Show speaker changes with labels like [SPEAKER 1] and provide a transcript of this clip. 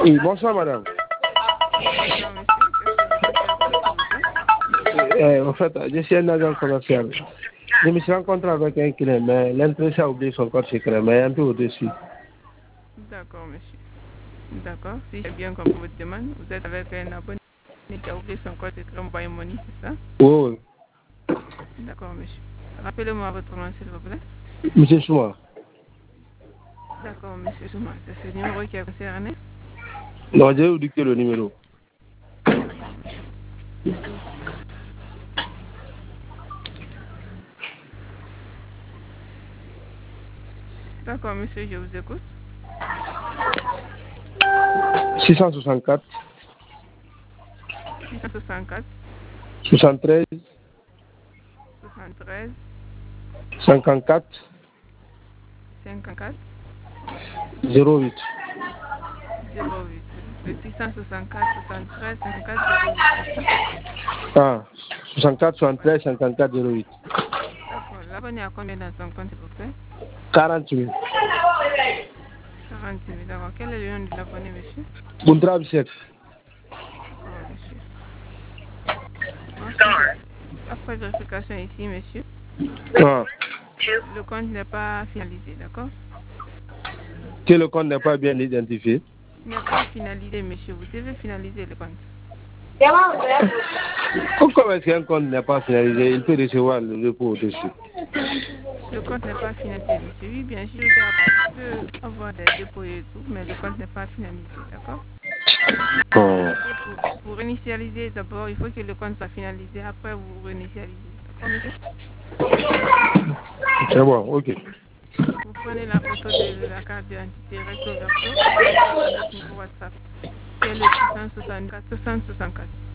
[SPEAKER 1] Oui, bonsoir madame.
[SPEAKER 2] Bonsoir monsieur, qu'est-ce que je peux faire pour vous, s'il vous plaît?
[SPEAKER 1] En fait, je suis un agent commercial. Je me suis rencontré avec un client, mais l'intéressé a oublié son code secret, mais un peu au-dessus.
[SPEAKER 2] D'accord monsieur. D'accord, si j'ai bien compris votre demande, vous êtes avec un abonné qui a oublié son code secret Mobile Money, c'est ça?
[SPEAKER 1] Oui,
[SPEAKER 2] D'accord monsieur. Rappelez-moi votre nom s'il vous plaît.
[SPEAKER 1] oui. Monsieur Souma.
[SPEAKER 2] D'accord monsieur Souma, c'est ce numéro qui est concerné?
[SPEAKER 1] Non, j'ai oublié le numéro.
[SPEAKER 2] D'accord monsieur. D'accord monsieur, je vous écoute.
[SPEAKER 1] 664
[SPEAKER 2] 664
[SPEAKER 1] 73
[SPEAKER 2] 73
[SPEAKER 1] 54
[SPEAKER 2] 54
[SPEAKER 1] 08.
[SPEAKER 2] 08. Le 664 73 54 08, c'est ça?
[SPEAKER 1] Ah, 64 73 54 08.
[SPEAKER 2] D'accord. L'abonné a combien dans son compte s'il vous plaît?
[SPEAKER 1] 40 000.
[SPEAKER 2] 40 000, d'accord. Quel est le nom de l'abonné monsieur?
[SPEAKER 1] Boundra Bissek.
[SPEAKER 2] D'accord monsieur. Ensuite, après vérification ici monsieur,
[SPEAKER 1] Ah,
[SPEAKER 2] le compte n'est pas finalisé, d'accord?
[SPEAKER 1] que le compte n'est pas bien identifié.
[SPEAKER 2] N'est pas finalisé monsieur, vous devez finaliser le compte.
[SPEAKER 1] Pourquoi est-ce qu'un compte n'est pas finalisé? Il peut recevoir le repos au-dessus.
[SPEAKER 2] Le compte n'est pas finalisé monsieur. Oui bien sûr, il peut avoir des dépôts et tout, mais le compte n'est pas finalisé, d'accord?
[SPEAKER 1] Oh.
[SPEAKER 2] Et pour réinitialiser d'abord, il faut que le compte soit finalisé, après vous réinitialisez, d'accord monsieur?
[SPEAKER 1] C'est bon, ok.
[SPEAKER 2] Vous prenez la photo de la carte d'identité recto verso et vous l'envoyez sur notre numéro WhatsApp, qui est le 664 6064.